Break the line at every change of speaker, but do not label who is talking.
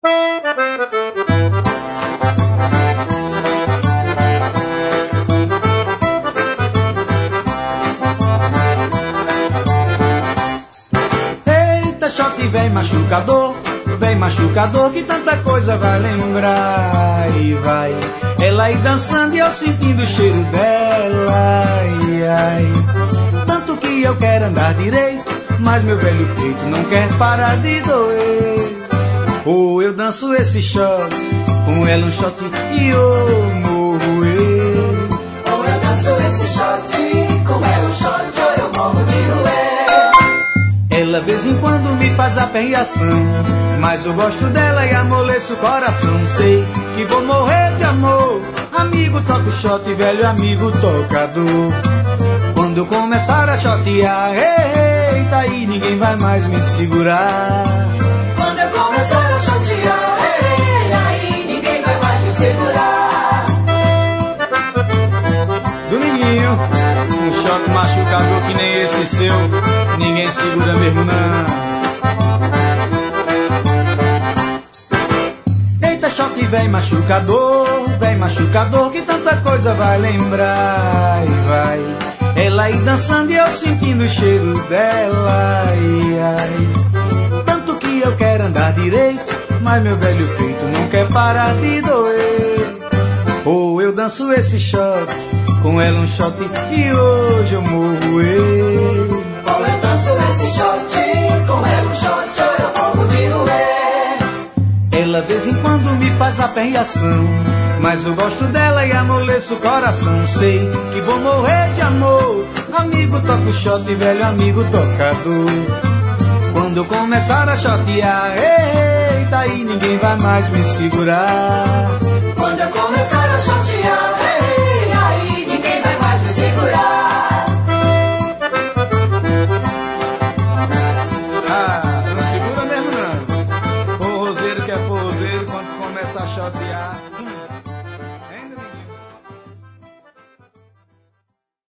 Eita, shot vem machucador, que tanta coisa vai lembrar. E vai ela aí dançando e eu sentindo o cheiro dela. Ai, ai. Tanto que eu quero andar direito, mas meu velho peito não quer parar de doer. Ou eu danço esse shot, com ela um shot e eu morro eu.
Ou eu danço esse shot, com ela um shot ou eu morro de roer.
Ela vez em quando me faz aperreação, mas eu gosto dela e amoleço o coração. Sei que vou morrer de amor. Amigo toca o shot, velho amigo tocador. Quando eu começar a shotear, eita, aí ninguém vai mais me segurar.
Quando eu começar a shotear, aí ninguém vai mais me segurar.
Dominguinho, um shot machucador que nem esse seu, ninguém segura mesmo não. Eita, shot vem machucador, que tanta coisa vai lembrar. E vai ela aí dançando e eu sentindo o cheiro dela. Ai, ai. Tanto que eu quero andar direito, mas meu velho peito não quer parar de doer. Ou eu danço esse shot, com ela um shot e hoje eu morro eu.
Ou eu danço esse shot, com ela um shot ou eu morro de roer.
Ela de vez em quando me faz aperreação, mas eu gosto dela e amoleço o coração. Sei que vou morrer de amor. Amigo toca o shot, velho amigo tocador. Quando eu começar a shotear, eita, aí ninguém vai mais me segurar.
Quando eu começar a shotear, aí ninguém vai mais me segurar.
Ah, não segura mesmo não. Forrozeiro que é forrozeiro, quando começa a shotear...